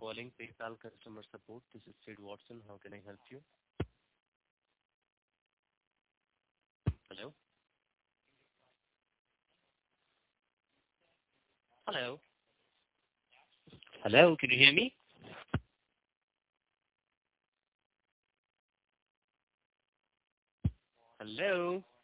calling PayPal customer support. This is Sid Watson. How can I help you? Hello? Hello? Hello, can you hear me? Hello?